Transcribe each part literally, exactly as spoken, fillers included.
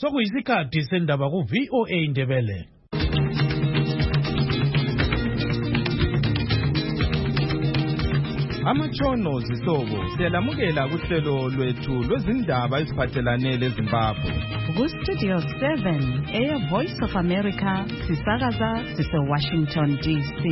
sokuyisikhathi sendaba ku V O A Ndebele. Amatshono zihlobo siyalamukela kuhlelo lwethu lwezindaba eziphathelane leZimbabwe. Ku Studio seven, Air Voice of America, sisakaza sise Washington D C.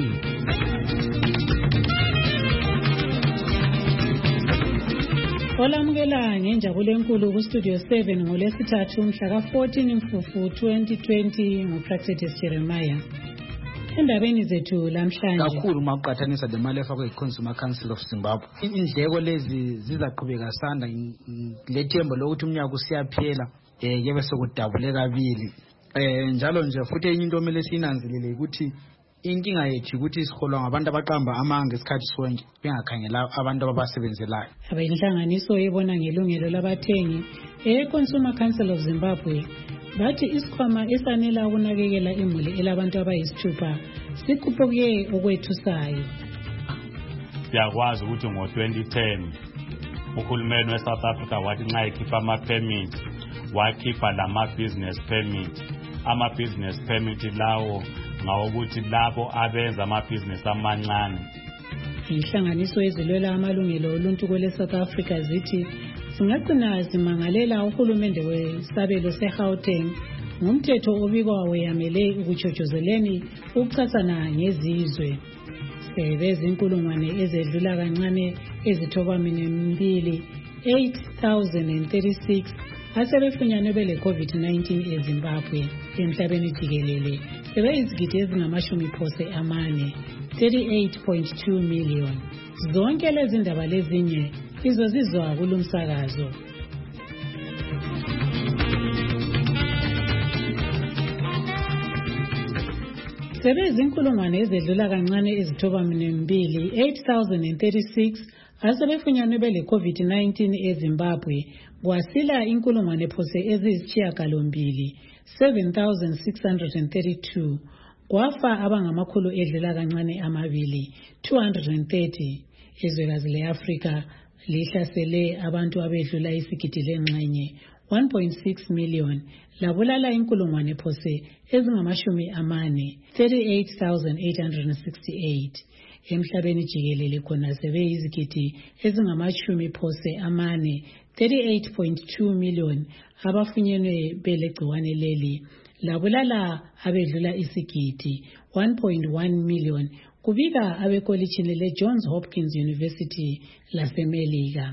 Olamukela ngenjabulo enkulu ku Studio seven ngolesithathu mhla ka fourteen Mfumfu twenty twenty nguPractice Jeremiah. Endabeni zethu lamhlanje kakhulu maqhathanisa lemali efakwe yiConsumer Council of Zimbabwe. Indleko lezi zizaqhubeka sanda lethembo lokuthi umnyaka usiyaphela eh yebe sokudabule kabili. Eh njalo nje futhi enye into omele sinanzelele ukuthi inkinga yethu ukuthi siholwa ngabantu abaqamba amanga esikhathi sonke bengakhangela abantu ababasebenzelayo. Abayinhlanganiso ebona ngelungelo labathengi eConsumer Council of Zimbabwe bathi isikhwama esanela ukunakekela imuli elabantu abayisithupha sikhuphuke okwethusayo. Siyakwazi ukuthi ngo twenty ten uhulumeni weSouth Africa wathi nxa ekhipha ama-permit wakhipha lama-business permit. Ama-business permit lawo ngawokuthi labo abenza amabhizinesi amancane. Inhlanganiso ezilwela amalungelo oluntu kwele South Africa zithi singagcina simangalela uhulumende wesabelo seGauteng ngomthetho obikwa weyamele ukuchojozeleni ukuchathana ngezizwe. Sebeze inkulungwane ezedlula kancane ezithobamini mbili eight thousand thirty-six asebefunyanwe bele COVID nineteen eZimbabwe emhlabeni jikelele. Sebe izigidi ezingamashumi phose amane thirty-eight point two million. Zonke lezi ndaba lezinye izozizwa kulumsakazo. Sebeze inkulungwane ezedlula kancane ezithobamini mbili eight thousand thirty-six asebefunyanwe bele COVID nineteen eZimbabwe kwasila inkulungwane phose eziyisishiyagalombili seven thousand six hundred thirty-two. Kwafa abangamakhulu edlula kancane amabili two hundred thirty. Izwekazi leAfrika lihlasele abantu abedlula isigidi lengxenye one point six million labulala inkulungwane phose ezingamashumi amane thirty-eight thousand eight hundred sixty-eight. Emhlabeni jikelele khona sebe izigidi ezingamashumi phose amane thirty-eight point two million abafunyenwe belegciwane leli labulala abedlula isigidi one point one million kubika abekolitshini leJohns Hopkins University laseMelika.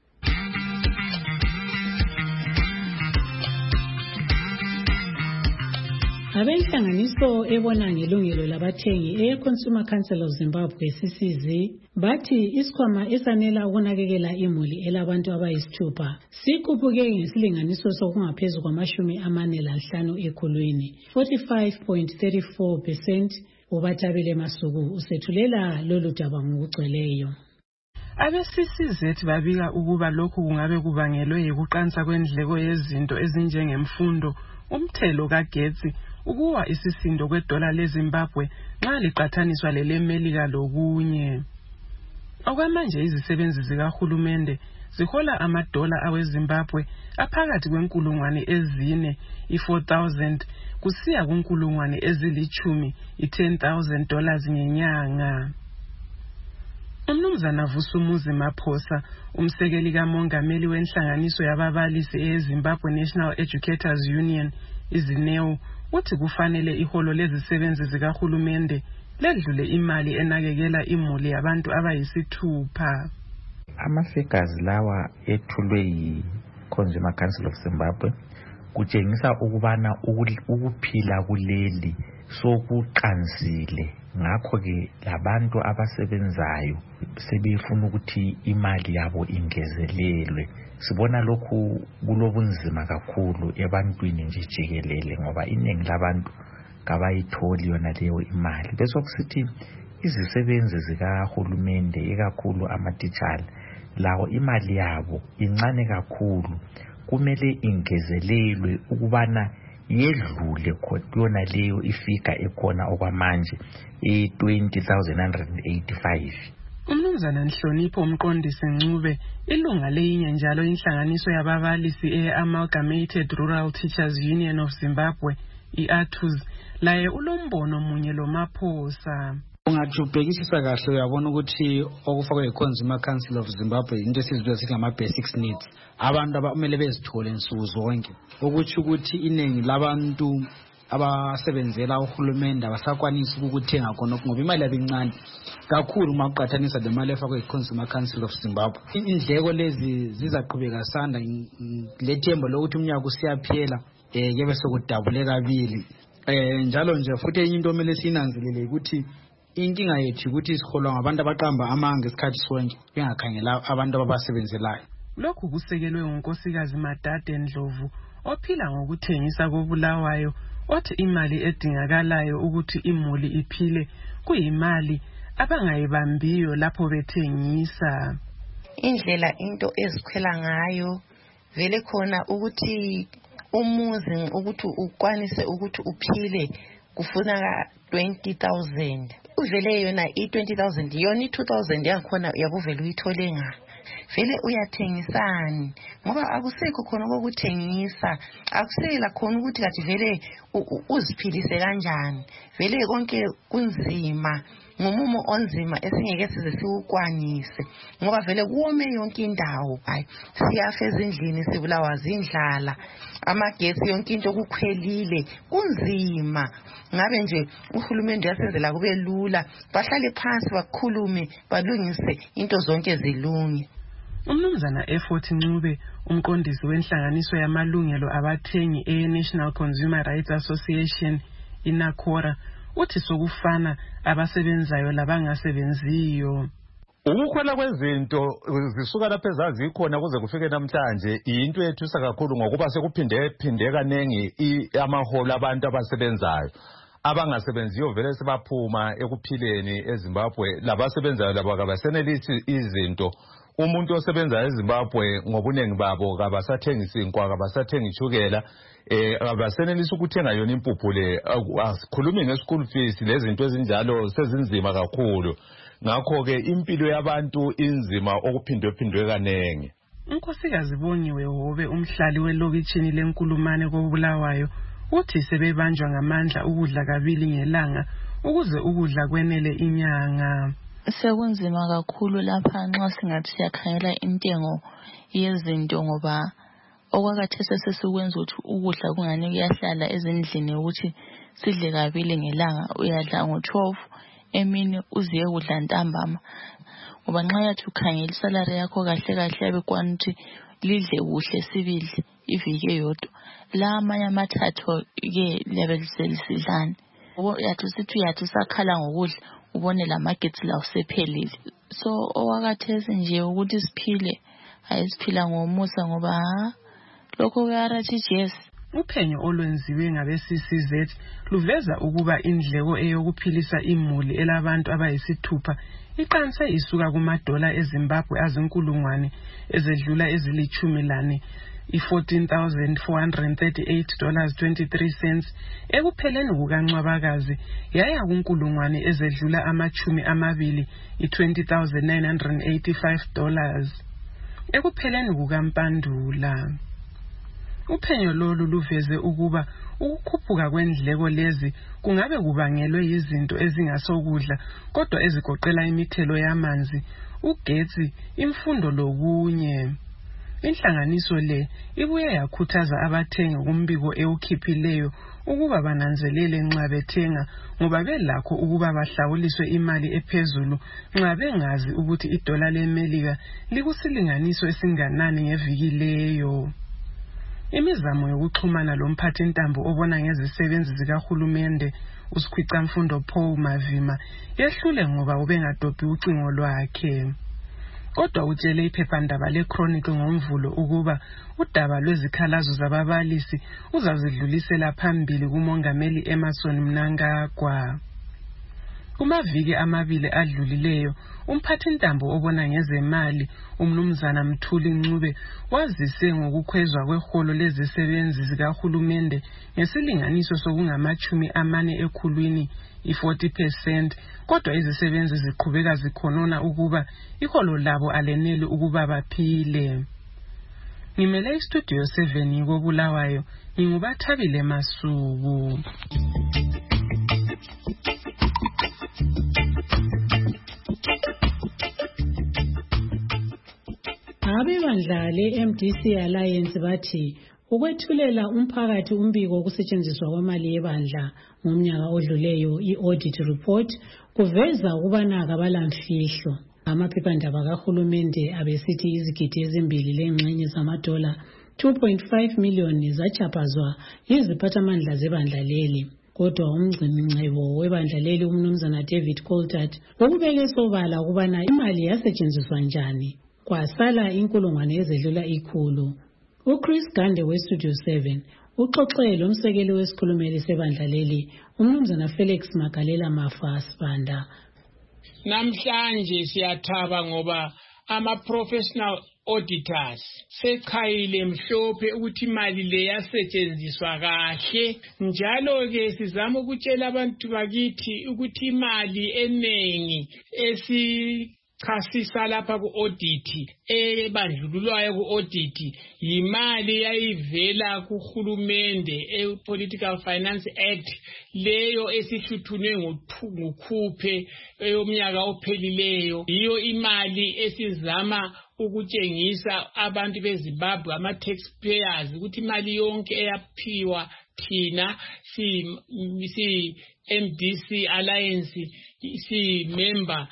Abenhlanganiso ebona ngelungelo labathengi eConsumer Council of Zimbabwe C C Z bathi isikhwama esanela ukunakekela imuli elabantu abayisithupha sikhuphuke ngesilinganiso sokungaphezulu kwamashumi amane lanhlanu ekhulwini forty-five point three four percent. Ubathabile Masuku usethulela lolu daba ngokugcweleyo. Abe-C C Z babika ukuba lokhu kungabe kubangelwe yikuqansa kwendleko yezinto ezinjengemfundo, umthelo kagetsi, ukuwa isisindo kwedola leZimbabwe nxa liqathaniswa leleMelika lokunye. Okwamanje izisebenzi zikahulumende zihola amadola aweZimbabwe aphakathi kwenkulungwane ezine i-four thousand kusiya kunkulungwane ezilichumi i-ten thousand dollars ngenyanga. Umnumzana Vusumuzi Maphosa, umsekeli kamongameli wenhlanganiso yababalisi eZimbabwe National Educators Union, izineo, uthi kufanele iholo lezisebenzi zikahulumende ledlule imali enakekela imuli yabantu abayisithupha. Ama-figures lawa ethulwe yi-Consumer Council of Zimbabwe kutshengisa ukubana ukuphila kuleli sokuqansile, ngakho ke labantu abasebenzayo sebefuna ukuthi imali yabo ingezelelwe. Sibona lokhu kulobunzima kakhulu ebantwini nje jikelele ngoba iningi labantu kabayitholi yona leyo imali. Bese kusithi izisebenzi zikahulumende ikakhulu amatitshala lawo imali yabo incane kakhulu, kumele ingezelelwe ukubana yedlule khona leyo ifika ekhona okwamanje e twenty thousand one hundred eighty-five. Umnumzana Nhlonipho umqondisi Ncube ilunga leyinye njalo inhlanganiso yababalisi e-Amalgamated Rural Teachers Union of Zimbabwe i-A T U Z laye ulombono munye loMaphosa. Ungathi ubhekisisa kahle uyabona ukuthi okufakwe yi-Consumer Council of Zimbabwe into esizibiza sithi ngama-basics needs. Abantu abamele bezithole nsuku zonke. Ukuthi ukuthi iningi labantu abasebenzela uhulumende abasakwanisi ukuthenga khona ngoba imali yabincane kakhulu uma uqhathanisa le mali efakwe yi-Consumer Council of Zimbabwe. Indleko lezi zizaqhubeka sanda lethemba lokuthi umnyaka usiyaphela eh kebe sokudabule kabili. Eh njalo nje futhi enye into omele sinanzelele ukuthi inkinga yethu ukuthi siholwa ngabantu abaqamba amanga esikhathi sonke bengakhangela abantu ababasebenzelayo. Lokhu kusekelwe unkosikazi Madade Ndlovu ophila ngokuthengisa koBulawayo othi imali edingakalayo ukuthi imuli iphile kuyimali abangayibambiyo lapho bethengisa. Indlela into ezikhwela ngayo vele khona ukuthi umuzi ukuthi ukwanise ukuthi uphile kufuna twenty thousand. Uvele yona i twenty thousand yona i two thousand yakhona yakuvela uyithole nga. Vele uyathengisani ngoba akusekho khona kokuthengisa akusela khona ukuthi kathi vele uziphilise kanjani. Vele konke kunzima ngomumo onzima esingeke size siukwanise ngoba vele kuwome yonke indawo hayi siyafa ezindlini sibulawa zindlala amagesi yonke into kukhwelile kunzima. Ngabe nje uhulumende yasenzela kube lula bahlale phansi bakhulume balungise into zonke zilunge. Umnumzana Effort Ncube umqondisi wenhlanganiso yamalungelo abathengi e-National Consumer Rights Association iNACORA uthi sokufana abasebenzayo labangasebenziyo. Ukukhwela kwezinto zisuka lapha ezazikhona kuze kufike namhlanje into ethusa kakhulu ngokuba sekuphinde phinde kanengi amaholo abantu abasebenzayo abangasebenziyo vele sebaphuma ekuphileni eZimbabwe labasebenzayo labo kabasenelisi izinto. Umuntu osebenza eZimbabwe ngobunengi babo kabasathengisa inkwa kabasathengisa ichukela eh abasenelisi ukuthenga yona impuphu le asikhulumi nge-school fees lezinto ezinjalo sezinzima kakhulu. Ngakho ke impilo yabantu inzima okuphindwe phindwe kanenge. Unkosikazi Bongiwe Hobe umhlali welokitshini lenkulumane koBulawayo uthi sebebanjwa ngamandla ukudla kabili ngelanga ukuze ukudla kwenele inyanga. Sekunzima kakhulu lapha nxa singathi siyakhangela intengo yezinto ngoba okwakathese sesikwenza ukuthi ukudla kungani kuyahlala ezindlini ukuthi sidle kabili ngelanga uyadla ngo-twelve emini uziye kudla ntambama ngoba nxa yathi ukhangela isalary yakho kahle kahle yabekwana ukuthi lidle kuhle sibili iviki eyodwa la amanye amathathu ke liyabe liselisidlana yathi sithi yathi sakhala ngokudla ubone la market la usephelile. So owakathese nje ukuthi siphile ayisiphila ngomusa ngoba lokho kuyarathi yes. Uphenyo olwenziwe ngabe-C C Z luveza ukuba indleko eyokuphilisa imuli elabantu abayisithupha iqanse isuka kumadola eZimbabwe azinkulungwane ezedlula ezilichumi lane i-fourteen thousand four hundred thirty-eight dollars twenty-three cents ekupheleni kukaNcwabakazi yaya kunkulungwane ezedlula amachumi amabili i-twenty thousand nine hundred eighty-five dollars ekupheleni kukaMpandula. Uphenyo lolu luveze ukuba ukukhuphuka kwendleko lezi kungabe kubangelwe izinto ezingasokudla kodwa ezigoqela imithelo yamanzi, ugetsi, imfundo lokunye. Inhlanganiso le ibuye yakhuthaza abathengi kumbiko ewukhiphileyo ukuba bananzelele nxa bethenga ngoba belakho ukuba bahlawuliswe imali ephezulu nxa bengazi ukuthi idola leMelika likusilinganiso esinganani ngeviki leyo. Imizamo yokuxhumana lomphathi intambo obona ngezisebenzi zikahulumende uSikhwicamfundo Paul Mavima yehlule ngoba ubengadobhi ucingo lwakhe. Kodwa utshele iphephandaba leChronicle ngomvulo ukuba udaba lwezikhalazo zababalisi uzazidlulisela phambili kumongameli Emmerson Mnangagwa. Kumaviki amabili adlulileyo, umphathintambo obona ngezemali umnumzana Mthuli Ncube wazise ngokukhwezwa kweholo lezisebenzi zikahulumende ngesilinganiso sokungamachumi amane ekhulwini i-forty percent, kodwa izisebenzi ziqhubeka zikhonona ukuba iholo labo aleneli ukuba baphile. Ngimele istudio seven koBulawayo, ngingubathabile Masuku. Abebandla le-M D C Alliance bathi ukwethulela umphakathi umbiko wokusetshenziswa kwemali yebandla ngomnyaka odluleyo i-audit report kuveza ukubana kabalamfihlo. Amaphephandaba kahulumende abesithi izigidi ezimbili lengxenye zamadola two point five million zachapazwa yiziphathamandla zebandla leli. Kodwa umgcini-ngcebo webandla leli umnumzana David Coltart ukubeke sobala ukubana imali yasetshenziswa njani. Kwasala inkulungwane ezedlula ikhulu. uChris Gande weStudio seven uxoxe lomsekeli wesikhulumeli sebandla leli umnumzana Felix Magalela Mafa Sibanda. Namhlanje siyathaba ngoba ama-professional auditors sekhayile mhlophe ukuthi imali le yasetshenziswa kahle, njalo-ke sizama ukutshela abantu bakithi ukuthi imali eningi esi khasisa lapha ku-audit ebandlululwayo ku-audit yimali yayivela kuhulumende e-Political Finance Act leyo esihluthunwe ngokhuphe eyomnyaka ophelileyo. Iyo imali esizama ukutshengisa abantu beZimbabwe ama-taxpayers ukuthi imali yonke eyaphiwa thina si si M D C Alliance si member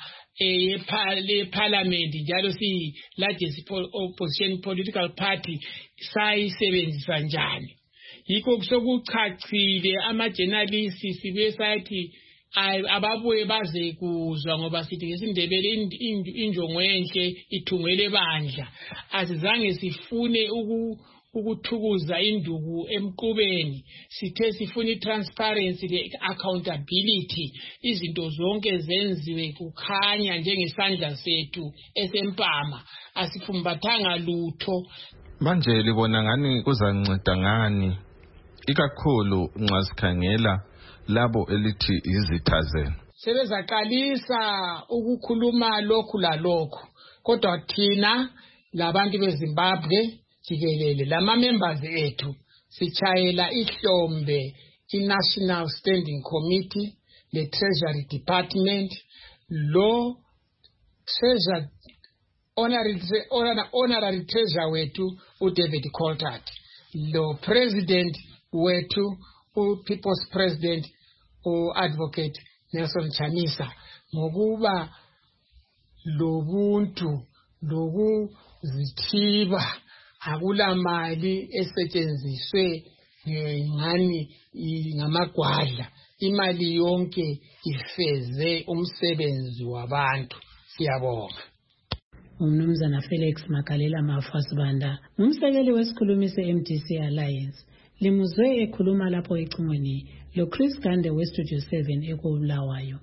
e-parliament njalo si largest opposition political party sayisebenzisa njani. Yikho kusokuchachile ama-journalists sibe sathi ababuye baze kuzwa ngoba sithi ngesindebele injongo enhle ithungele bandla. Asizange sifune uku ukuthukuza induku emqubeni, sithe sifuna i-transparency le-accountability, izinto zonke zenziwe kukhanya njengesandla sethu esempama, asifumbathanga lutho. Manje libona ngani kuzanceda ngani ikakhulu nxa sikhangela labo elithi izitha zenu? Sebezaqalisa ukukhuluma lokhu lalokhu, kodwa thina labantu beZimbabwe jikelele lama members ethu sichayela ihlombe i-National Standing Committee, le Treasury Department, lo Treasury honorary honorary treasurer wetu uDavid Coltart, lo president wetu u-People's President u-Advocate Nelson Chamisa, ngokuba lobuntu lokuzithiba akula mali esetshenziswe ngani ngamagwadla, imali yonke ifeze umsebenzi wabantu. Siyabonga. Umnumzana Felix Magalela Mafa Sibanda umsekeli wesikhulumi se-M D C Alliance limuzwe ekhuluma lapho ecingweni lo Chris Gande weStudio seven eKobulawayo.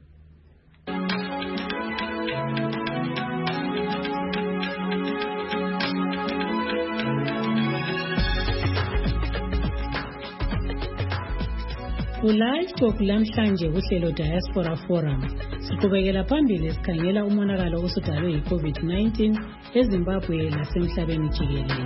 Ulive talk lamhlanje kuhlelo Diaspora Forum. Siqhubekela phambili sikhangela umonakalo osudalwe yi-COVID nineteen eZimbabwe nasemhlabeni jikelele.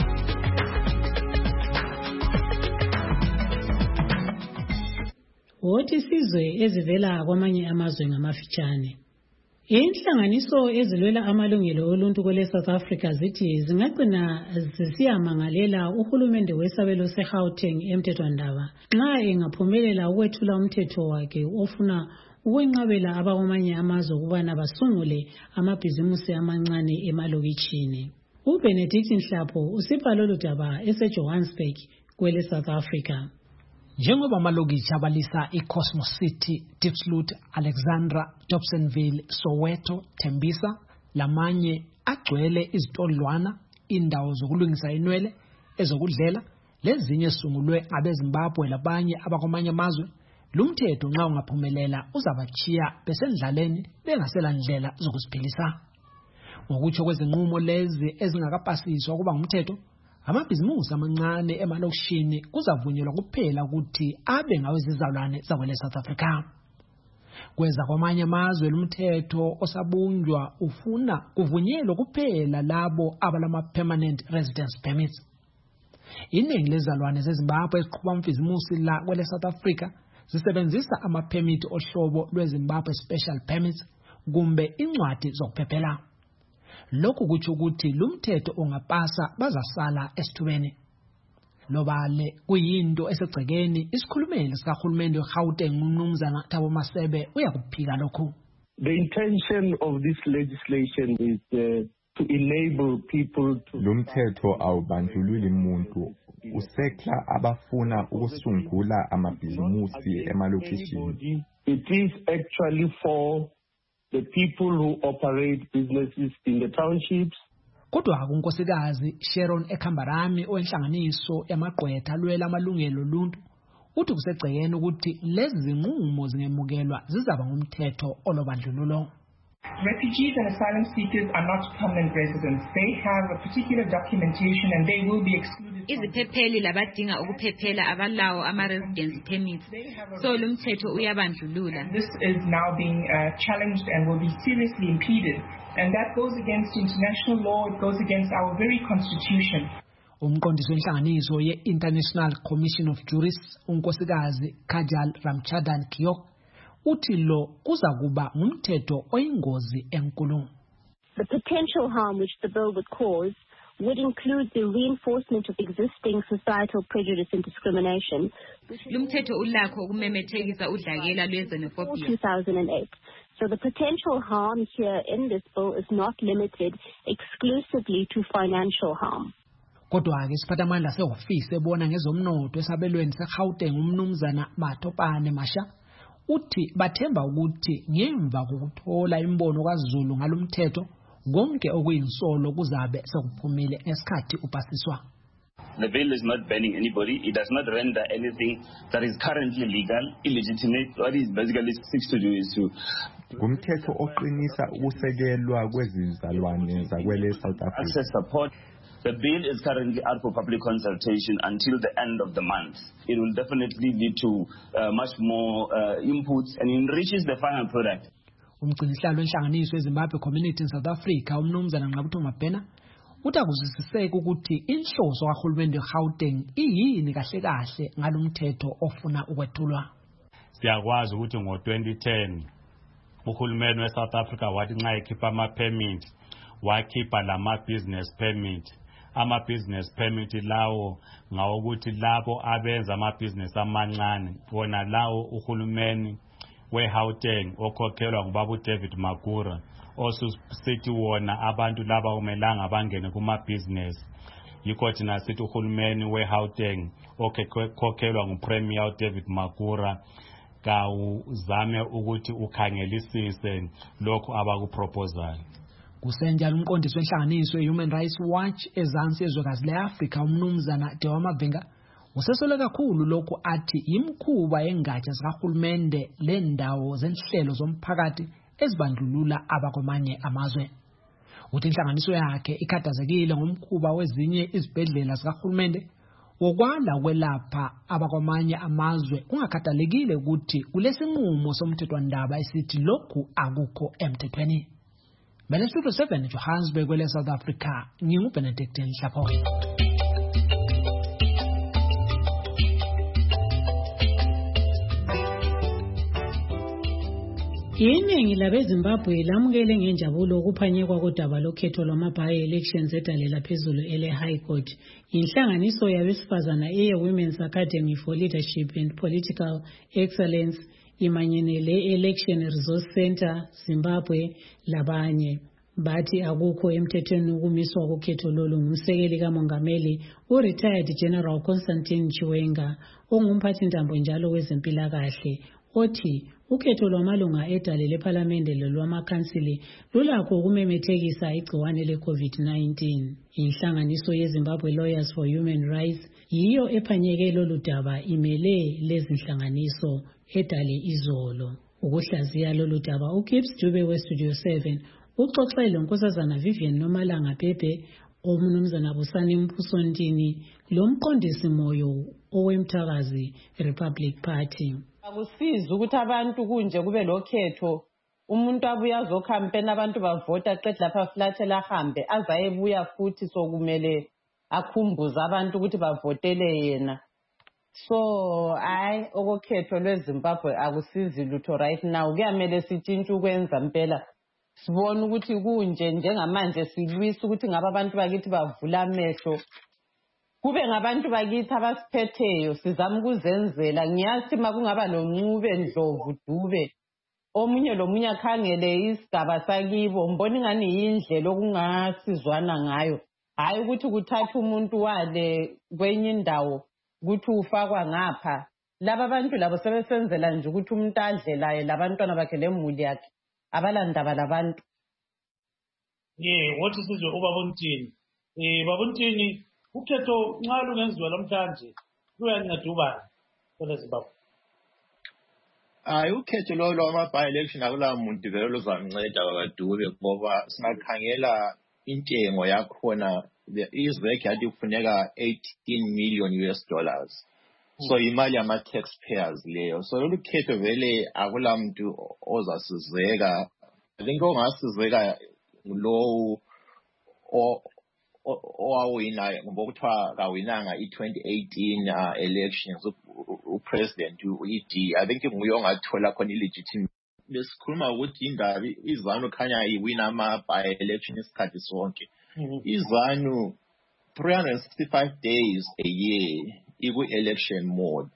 Wothi sizwe ezivela kwamanye amazwe ngamafitshane. Inhlanganiso ezilwela amalungelo oluntu kwele South Africa zithi zingagcina zisiyamangalela uhulumende wesabelo seGauteng eMthethwandaba nxa engaphumelela ukwethula umthetho wakhe ofuna ukwenqabela abakwamanye amazwe ukubana basungule amabhizimusi amancane emalokitshini. uBenedict Nhlapho usipha lolu daba eseJohannesburg kwele South Africa. Njengoba amalokitshi abalisa iCosmos City, Diepsloot, Alexandra, Dobsonville, Soweto, Tembisa lamanye agcwele izitolwana, indawo zokulungisa inwele, ezokudlela lezinye sungulwe abeZimbabwe labanye abakwamanye amazwe Lumthetho nxa ungaphumelela uzabachiya besendlaleni bengasela ndlela zokuziphilisa. Ngokutsho kwezinqumo lezi ezingakapasiswa kuba ngumthetho, amabhizimusi amancane emalokishini kuzavunyelwa kuphela ukuthi abe ngawezizalwane zakwele South Africa. Kweza kwamanye amazwe lumthetho osabunjwa ufuna kuvunyelwa kuphela labo abalama permanent residence permits. Iningi lezalwane zeZimbabwe eziqhuba umfizimusi la kwele South Africa zisebenzisa ama-permit ohlobo lweZimbabwe Special Permits kumbe incwadi zokuphephela. Lokhu kutsho ukuthi lumthetho ungapasa bazasala esithubeni. Lobale kuyinto esegcekeni isikhulumeli sikahulumende weGauteng uMnumzana Thabo Masebe uyakuphika lokhu. The intention of this legislation is uh, to enable people to lumthetho awubandlululi umuntu usekla abafuna ukusungula amabhizimusi emalokishini. It is actually for the people who operate businesses in the townships. Kodwa unkosikazi Sharon Ekhambarami owenhlanganiso yamagqwetha alwela amalungelo oluntu uthi kusegcekeni ukuthi lezi zinqumo zingemukelwa zizaba ngumthetho olobandlululo. Refugees and asylum seekers are not permanent residents. They have a particular documentation and they will be excluded. Iziphepheli labadinga ukuphephela abalawo ama-residence permits. So lumthetho uyabandlulula. This is now being uh, challenged and will be seriously impeded. And that goes against international law. It goes against our very constitution. Umqondisi wenhlanganiso ye-International Commission of Jurists unkosikazi Kajal Ramchadan Kiyok uthi lo kuzakuba ngumthetho oyingozi enkulu. The potential harm which the bill would cause would include the reinforcement of existing societal prejudice and discrimination. Lumthetho ulakho ukumemethekisa udlakela lwe-xenophobia. two thousand eight. So the potential harm here in this bill is not limited exclusively to financial harm. Kodwa ke siphathamandla sehofisi ebona ngezomnotho esabelweni seGauteng uMnumzana Matopane Masha uthi bathemba ukuthi ngemva kokuthola imbono kaZulu ngalomthetho konke okuyinsolo kuzabe sekuphumile ngesikhathi upasiswa. The bill is not banning anybody. It does not render anything that is currently legal illegitimate. What it basically seeks to do is to kumthetho oqinisa ukusekelwa kwezizalwane zakwele South Africa. Access support. The bill is currently out for public consultation until the end of the month. It will definitely lead to uh, much more uh, inputs and enriches the final product. Umgcinisihlalo wenhlanganiso yeZimbabwe Community in South Africa uMnumzana Nqabutho Mabhena uthi akuzwisiseke ukuthi inhloso kahulumende weGauteng iyini kahle kahle ngalomthetho ofuna ukwethulwa. Siyakwazi ukuthi ngo twenty ten uhulumende weSouth Africa wathi nxa ekhipha ama-permit wakhipha lama-business permit. Ama-business permit lawo ngawokuthi labo abenza ama-business amancane wona lawo uhulumeni weGauteng okhokhelwa ngubaba David Magura osusithi wona abantu laba umelanga bangene kuma-business. Yikho thina sithi uhulumeni weGauteng okhokhelwa nguPremier David Magura kawuzame ukuthi ukhangelisise lokho abakuproposal. Kusenjalo umqondisi wenhlanganiso ye-Human Rights Watch ezansi ezwekazi le-Afrika uMnumzana Dewa Mabenga usesole kakhulu lokhu athi imkhuba yengatsha zikahulumende lendawo zenhlelo zomphakathi ezibandlulula abakwamanye amazwe. Uthi inhlanganiso yakhe ikhathazekile ngomkhuba wezinye izibhedlela zikahulumende wokwanda ukwelapha abakwamanye amazwe kungakhathalekile ukuthi kulesinqumo somthethwandaba esithi lokhu akukho emthethweni. Bele Studio seven Johannesburg kwele South Africa nginguBenedict Nhlapho. Iningi labeZimbabwe lamukele ngenjabulo ukuphanyekwa kodaba lokhetho lwama-by elections edalela phezulu ele High Court. Inhlanganiso yabesifazana eye Women's Academy for Leadership and Political Excellence imanyene le Election Resource Center Zimbabwe labanye bathi akukho emthethweni ukumiswa kokhetho lolu ngumsekeli kamongameli u-retired General Constantine Chiwenga ongumphathi ntambo njalo wezempilakahle othi ukhetho lwamalunga edale lephalamende lolwamakhansili lulakho ukumemethekisa igciwane le-COVID nineteen. Inhlanganiso yeZimbabwe Lawyers for Human Rights yiyo ephanyeke lolu daba imele lezi nhlanganiso edale izolo. Ukuhlaziya lolu daba uGibbs Dube weStudio seven uxoxe lonkosazana Vivian Nomalanga Pepe, omnumzana Busani Mpusondini, lomqondisi moyo owemthakazi Republic Party. Akusiza ukuthi abantu kunje kube lokhetho umuntu abuya azokhampena abantu bavota qedla lapha flathela ahambe azayebuya futhi sokumele akhumbuza abantu ukuthi bavotele yena. So I okhetho lweZimbabwe akusizi lutho right now. Kuyamele sitshintshe ukwenza impela. Sibona ukuthi kunje njengamanje silwisa ukuthi ngaba abantu bakithi bavula amehlo. Kube ngabantu bakithi abasiphetheyo sizama ukuzenzela. Ngiyathi makungaba noNcube Ndlovu Dube omunye lomunye akhangele isigaba sakibo mbona ingani yindlela okungasizwana ngayo. Hayi ukuthi kuthatha umuntu wale kwenye indawo ukuthi ufakwa ngapha. Laba abantu labo sebesenzela nje ukuthi umuntu adle laye labantwana bakhe lemuli yakhe abalandaba labantu. Yeah, what is it ubaba Ntini? Eh baba Ntini ukhetho nxa lungenziwa lamhlanje luyanceda ubani kwele Zimbabwe? Hayi ukhetho lo lwama election akula muntu vele lozamnceda kaDube ngoba singakhangela intengo yakhona izwekhe yathi kufuneka eighteen million U S dollars. So imali yama taxpayers leyo. So lolu khetho vele akula muntu ozasizeka. I think ongasizeka lo o owawina ngokuthiwa kawinanga i-twenty eighteen uh, elections upresident u-E D. I think nguye ongathola khona illegitimate. Besikhuluma ukuthi indaba iZanu khanya iwina ama by election isikhathi sonke. iZanu three hundred sixty-five days a year iku election mode.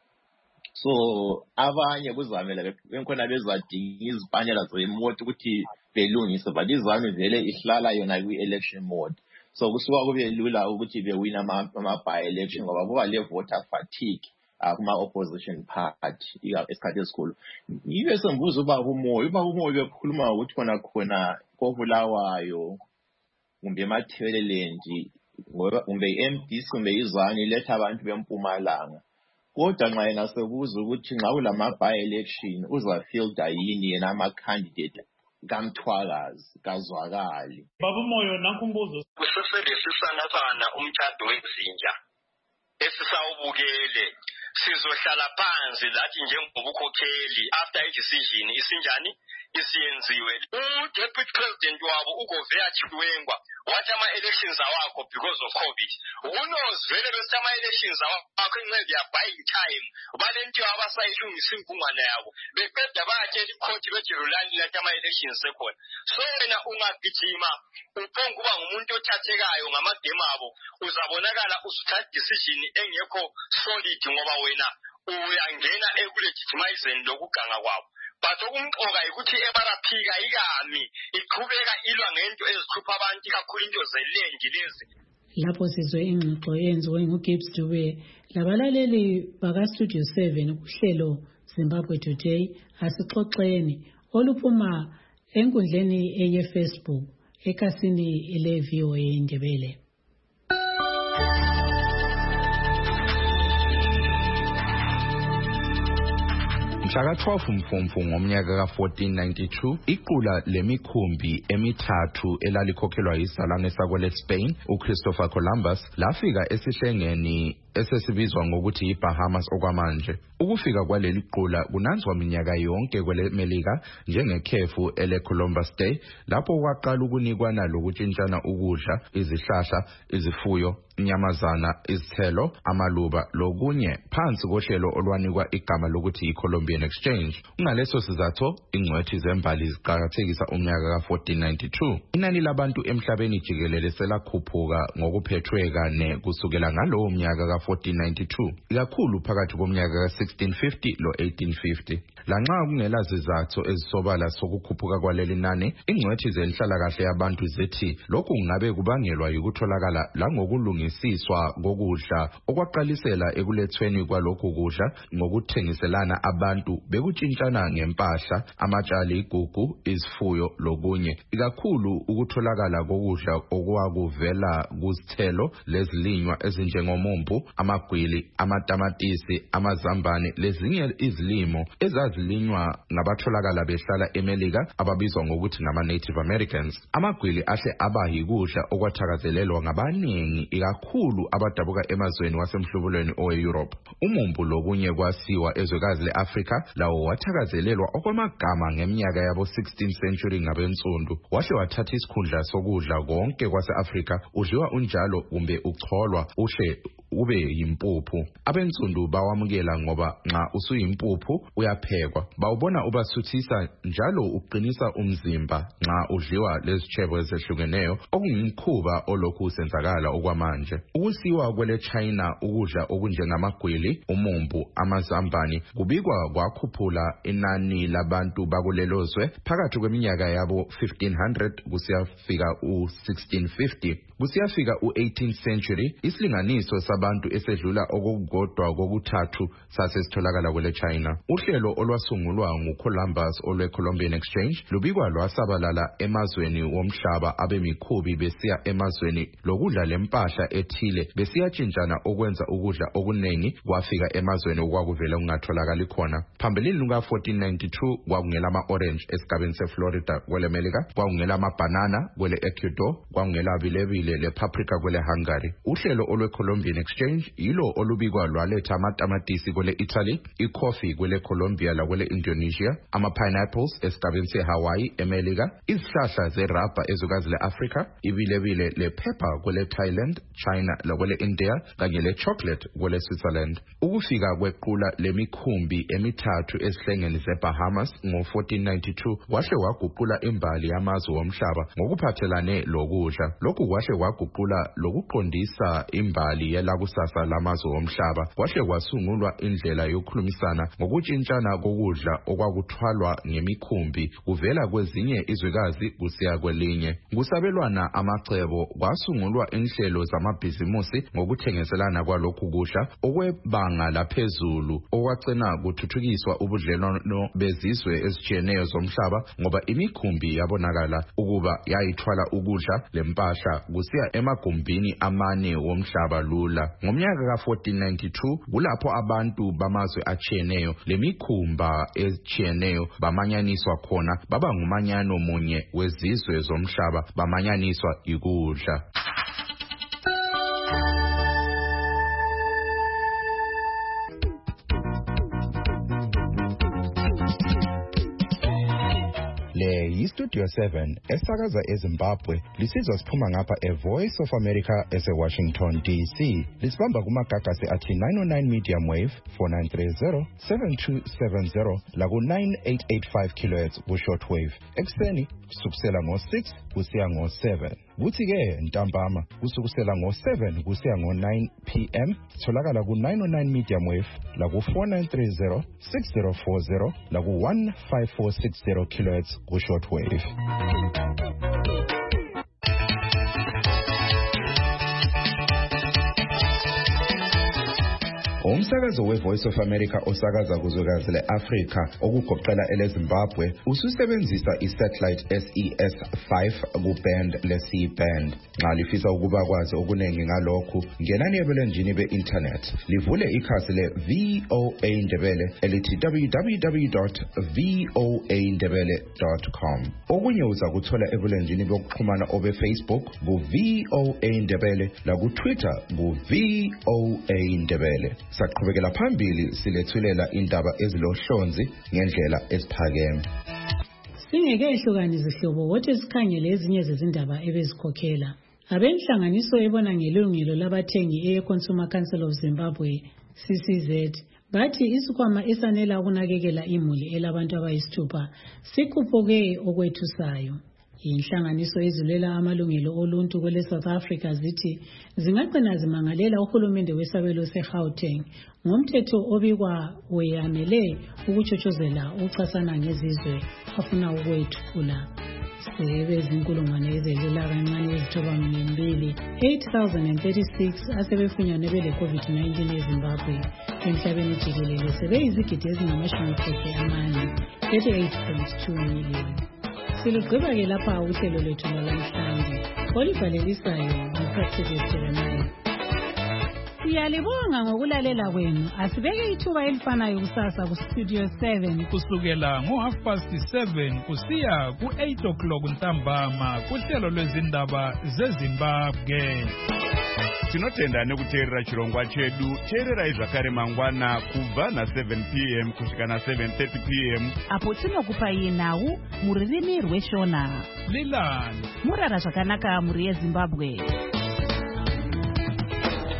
So abanye kuzamela benkhona bezadinga izipanela zemoto ukuthi belungise but iZanu vele ihlala yona ku election mode. So kusuka kube lula ukuthi bewina ama by election ngoba kuba le voter fatigue kuma opposition party isikhathi esikhulu. Yibe sembuzo uba umoya uba umoya bekhuluma ukuthi khona khona koBulawayo kumbe eMatheleland ngoba kumbe i-M D C kumbe iZanu iletha abantu beMpumalanga. Kodwa nxa yena sebuza ukuthi nxa kulama by election uzafielda yini yena ama candidate kamthwakazi kazwakali. Baba Moyo nankumbuzo kuseselesanazana umtshado wezinja esisawubukele sizohlala phansi lathi njengobukhokheli after i-decision isinjani isiyenziwe. U-deputy president wabo uGovea Chiwengwa wathi ama-elections awakho because of COVID. Who knows vele besithi ama-elections awakho incwebe ya-buying time balento abasayilungisa imvungwana yabo beqeda bayatshela ikhothi bejirulani lathi ama-elections sekhona. So wena ungagijima uphonga uba ngumuntu othathekayo ngamagame abo uzabonakala usuthatha decision engekho solid ngoba wena uyangena ekulegitimizeni lokuganga kwabo. But okumqoka ukuthi eBaraphika ikami iqhubeka ilwa ngento ezikhupha abantu kakhulu into zelengi lezi. Lapho sizwe ingxoxo yenziwe nguGibbs Dube labalaleli bakaStudio seven kuhlelo Zimbabwe Today asixoxeni oluphuma enkundleni eyeFacebook ekhasini le-V O A Indebele. Mhlaka twelve Mfumfu ngomnyaka ka fourteen ninety-two iqula lemikhumbi emithathu elalikhokhelwa izalwane sakwele Spain uChristopher Columbus lafika esihlengeni esesibizwa ngokuthi iBahamas okwamanje. Ukufika kwaleli qula kunanzwa minyaka yonke kwele Melika njengekhefu ele Columbus Day lapho kwaqala ukunikwana lokutshintshana ukudla, izihlahla, izifuyo, inyamazana, izithelo, amaluba lokunye phansi kohlelo olwanikwa igama lokuthi iColumbian Exchange. Ngaleso sizatho ingcwethi zembali ziqhakathekisa umnyaka ka fourteen ninety-two. Inani labantu emhlabeni jikelele selakhuphuka ngokuphethweka ne kusukela ngalowo mnyaka ka fourteen ninety-two ikakhulu phakathi komnyaka ka sixteen fifty lo eighteen fifty. Lanxa kungela zizathu ezisobala sokukhuphuka kwaleli nani, ingcwethi zenhlalakahle yabantu zithi lokhu kungabe kubangelwa yikutholakala langokulungisiswa kokudla okwaqalisela ekulethweni kwalokhu kudla ngokuthengiselana abantu bekutshintshana ngempahla, amatshali, igugu, izifuyo lokunye. Ikakhulu ukutholakala kokudla okwakuvela kuzithelo lezilinywa ezinjengomumbu, amagwili, amatamatisi, amazambane lezinye izilimo ezazilinywa ngabatholakala behlala eMelika ababizwa ngokuthi ngama Native Americans. Amagwili ahle aba yikudla okwathakazelelwa ngabaningi ikakhulu abadabuka emazweni wasemhlubulweni owe-Europe. Umumbu lokunye kwasiwa ezwekazi le-Afrika lawo wathakazelelwa okwamagama ngeminyaka yabo sixteenth century ngabensundu. Wahle wathatha isikhundla sokudla konke kwase-Afrika, udliwa unjalo kumbe ucholwa uhle ube yimpuphu. Abensundu bawamukela ngoba nxa usuyimpuphu uyaphekwa. Bawubona ubasuthisa njalo uqinisa umzimba nxa udliwa lezitshebo ezehlukeneyo okungumkhuba olokhu usenzakala okwamanje. Ukusiwa kwele China ukudla okunjengamagwili, umumbu, amazambane kubikwa kwakhuphula inani labantu bakulelozwe phakathi kweminyaka yabo fifteen hundred kusiyafika u sixteen fifty. Kusiyafika u-eighteenth century isilinganiso sabantu esedlula okukodwa kokuthathu sasesitholakala kwele China. Uhlelo olwasungulwa nguColumbus olwe-Columbian Exchange lubikwa lwasabalala emazweni womhlaba abemikhubi besiya emazweni lokudla lempahla ethile besiyatshintshana okwenza ukudla okuningi kwafika emazweni okwakuvela kungatholakali khona. Phambilini luka fourteen ninety-two kwakungela ama-orange esigabeni seFlorida kwele Melika, kwakungela ama-banana kwele Ecuador, kwakungela bilebile le paprika kwele Hungary. Uhlelo olwe-Columbian Exchange yilo olubikwa lwaletha amatamatisi kwele Italy, i-coffee kwele Colombia la kwele Indonesia, ama-pineapples esigabeni se-Hawaii eMelika, izihlahla zerabha ezwekazi le-Afrika, ibilebile le-pepper kwele Thailand, China la kwele India kanye le-chocolate kwele Switzerland. Ukufika kwequla lemikhumbi emithathu esihlengeni ze-Bahamas ngo-fourteen ninety-two kwahle waguqula imbali yamazwe womhlaba ngokuphathelane lokudla. Lokhu kwahle waguqula lokuqondisa imbali yelakusasa lamazwe womhlaba. Kwahle kwasungulwa indlela yokukhulumisana ngokutshintshana kokudla okwakuthwalwa ngemikhumbi kuvela kwezinye izwekazi kusiya kwelinye. Kusabelwana amacebo kwasungulwa inhlelo zamabhizimusi ngokuthengiselana kwalokhu kudla okwebanga laphezulu okwagcina kuthuthukiswa ubudlelwano bezizwe ezitshiyeneyo zomhlaba ngoba imikhumbi yabonakala ukuba yayithwala ukudla lempahla kusiya emagumbini amane womhlaba lula. Ngomnyaka ka fourteen ninety-two kulapho abantu bamazwe atshiyeneyo lemikhumba etshiyeneyo bamanyaniswa khona baba ngumanyano munye wezizwe zomhlaba bamanyaniswa ikudla. Le yiStudio seven esakaza eZimbabwe lisizwa siphuma ngapha eVoice of America eseWashington D C. Lisibamba kumagagasi athi nine oh nine medium wave four nine three zero seven two seven zero laku nine eight eight five kilohertz ku shortwave. Ekseni kusukusela ngo six kusiya ngo seven. Kuthi ke ntambama kusukusela ngo seven kusiya ngo nine p m sitholakala ku nine oh nine medium wave laku four nine three zero six zero four zero laku one five four six zero kilohertz ku shortwave. Umsakazo weVoice of America osakaza kuzwekazi le-Afrika okugoqela eleZimbabwe ususebenzisa isatellite S E S five kuband le-C band. Nxa lifisa ukuba kwazi okuningi ngalokhu, ngenani ebulenjini be-internet livule ikhasi le-V O A Ndebele elithi w w w dot v o a ndebele dot com. Okunye uza kuthola ebulenjini bokuxhumana obe-Facebook ku-V O A Ndebele laku-Twitter ku-V O A Ndebele. Saqhubekela phambili silethulela indaba ezilohlonzi ngendlela esiphakeme. Singeke ehlukani zihlobo wothi sikhangele ezinye zezindaba ebezikhokhela. Abenhlanganiso ebona ngelungelo labathengi eConsumer Council of Zimbabwe C C Z bathi isikhwama esanela ukunakekela imuli elabantu abayisithupha sikhuphuke okwethusayo. Inhlanganiso ezilwela amalungelo oluntu kwele South Africa zithi zingagcina zimangalela uhulumende wesabelo seGauteng ngomthetho obikwa weyanele ukuchochozela ucasana ngezizwe afuna ukwethula. Sebezinkulungwane ezedlula kancane ezithoba mbili eight thousand thirty-six asebefunyanwe bele COVID nineteen eZimbabwe. Emhlabeni jikelele sebeyizigidi ezingamashumi amane thirty-eight point two million. Silugqiba ke lapha uhlelo lwethu lwalamhlanje olibhalelisayo nguPractice Jeremiah. Siyalibonga ngokulalela kwenu. Asibeke ithuba elifanayo kusasa ku Studio seven kusukela ngo half past seven kusiya ku eight o'clock ntambama kuhlelo lwezindaba zeZimbabwe. Tinotenda nekuteerera chirongwa chedu. Teererai zvakare mangwana kubva na seven p m kusvika na seven thirty p m apo tinokupai nhau muririmi rweshona. Lilani murara zvakanaka muri yeZimbabwe.